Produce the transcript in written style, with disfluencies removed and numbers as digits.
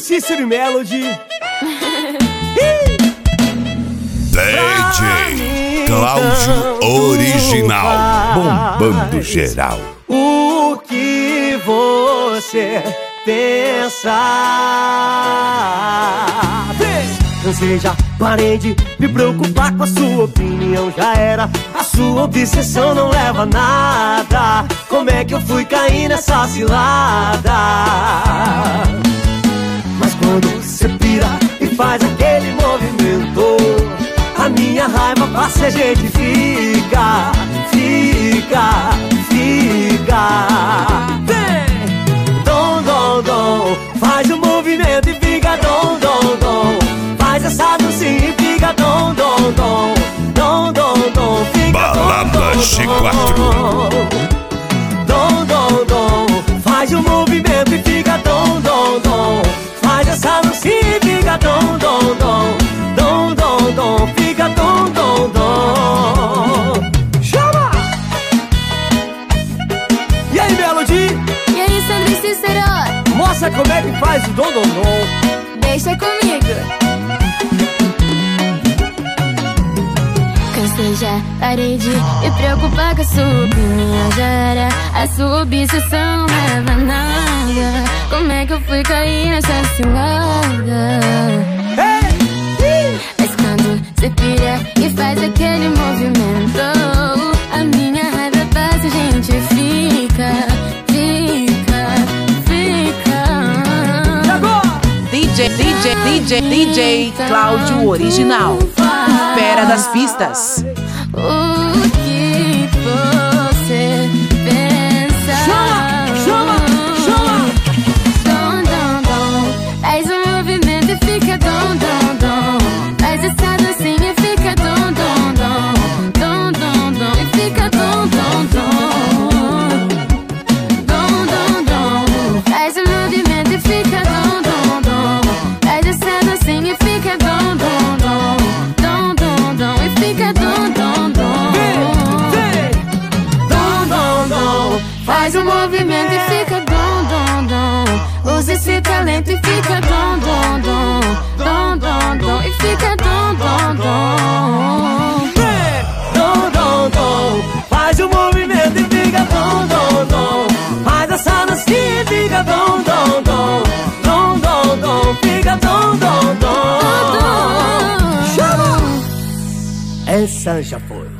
Cícero e Melody. DJ Cláudio Original, bombando geral. O que você pensa? Cansei, já parei de me preocupar com a sua opinião. Já era, a sua obsessão não leva a nada. Como é que eu fui cair nessa cilada? Mas quando você pira e faz aquele movimento, a minha raiva passa e a gente fica. Dom, dom, dom, faz o movimento e fica dom, dom, dom. Faz essa dancinha e fica dom, dom, dom. Dom, dom, dom, fica Balada G4. Dom, dom, dom, faz o movimento e fica dom, dom, dom. Faz essa dancinha e fica dom, dom, dom. Dom, dom, dom, fica dom, dom, dom. Chama! E aí, Melody? E aí, Sandro e Cícero? Mostra como é que faz o dom, dom, dom. Deixa comigo. Cansei, já parei de me preocupar com a sua opinião. Já era, a sua obsessão leva a nada. Como é que eu fui cair nessa cilada? Mas quando você pira e faz aquele movimento, a minha raiva passa e a gente fica. DJ Cláudio Original, Fera das Pistas. O que você pensa? Chama! Dom, dom, dom. Faz um movimento e fica dom, dom, dom. Faz essa dancinha e fica dom, dom, dom. Dom, dom, dom. E fica dom, dom, dom. Dom, dom, dom. Faz um movimento e fica dom, dom, dom. Faz essa dancinha e fica dom, dom, dom. Dom, dom, dom. E fica dom, dom, dom. Dom, dom, dom. Faz um movimento e fica dom, dom, dom. Usa esse talento e fica dom, dom, dom. Dom, dom, dom. E fica dom, dom, dom. Dom, dom, dom. Faz o movimento e fica dom, dom, dom. Faz essa dancinha e fica dom, dom, dom. Dom, dom, dom. Fica dom, dom, dom. Chama! Essa já foi.